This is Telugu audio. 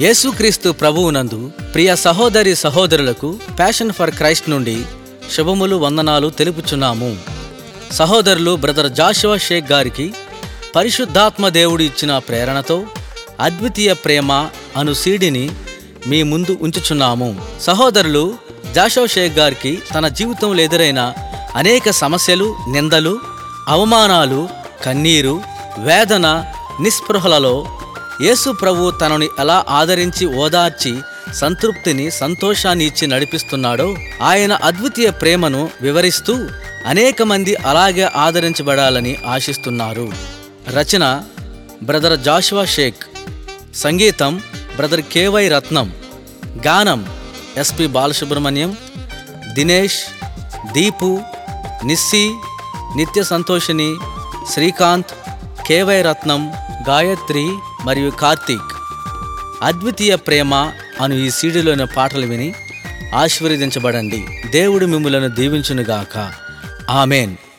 యేసుక్రీస్తు ప్రభువునందు ప్రియ సహోదరి సహోదరులకు ప్యాషన్ ఫర్ క్రైస్ట్ నుండి శుభములు వందనాలు తెలుపుచున్నాము. సహోదరులు బ్రదర్ జాషువా షేక్ గారికి పరిశుద్ధాత్మ దేవుడు ఇచ్చిన ప్రేరణతో అద్వితీయ ప్రేమ అను సీడీని మీ ముందు ఉంచుచున్నాము. సహోదరులు జాషువా షేక్ గారికి తన జీవితంలో ఎదురైన అనేక సమస్యలు, నిందలు, అవమానాలు, కన్నీరు, వేదన, నిస్పృహలలో యేసు ప్రభు తనని ఎలా ఆదరించి ఓదార్చి సంతృప్తిని, సంతోషాన్ని ఇచ్చి నడిపిస్తున్నాడో ఆయన అద్వితీయ ప్రేమను వివరిస్తూ అనేక మంది అలాగే ఆదరించబడాలని ఆశిస్తున్నారు. రచన బ్రదర్ జాషువా షేక్, సంగీతం బ్రదర్ కేవై రత్నం, గానం ఎస్పి బాలసుబ్రహ్మణ్యం, దినేష్, దీపు, నిస్సి, నిత్య సంతోషిని, శ్రీకాంత్, కేవై రత్నం, గాయత్రి మరియు కార్తీక్. అద్వితీయ ప్రేమ అను ఈ సీడీలోని పాటలు విని ఆశీర్వదించబడండి. దేవుడు మిమ్ములను దీవించునుగాక. ఆమెన్.